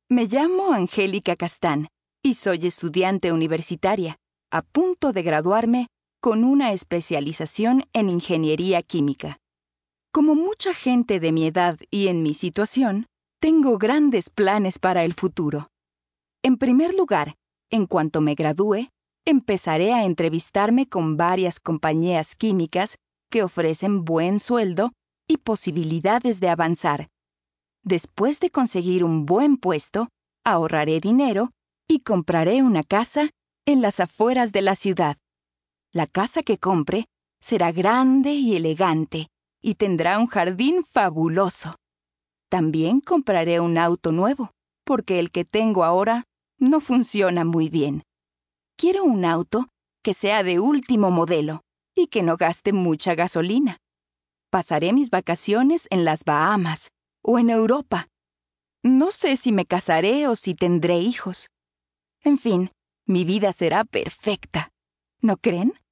Me llamo Angélica Castán y soy estudiante universitaria, a punto de graduarme con una especialización en ingeniería química. Como mucha gente de mi edad y en mi situación, tengo grandes planes para el futuro. En primer lugar, en cuanto me gradúe, empezaré a entrevistarme con varias compañías químicas que ofrecen buen sueldo y posibilidades de avanzar. Después de conseguir un buen puesto, ahorraré dinero y compraré una casa en las afueras de la ciudad. La casa que compre será grande y elegante y tendrá un jardín fabuloso. También compraré un auto nuevo, porque el que tengo ahora no funciona muy bien. Quiero un auto que sea de último modelo y que no gaste mucha gasolina. Pasaré mis vacaciones en las Bahamas o en Europa. No sé si me casaré o si tendré hijos. En fin, mi vida será perfecta. ¿No creen?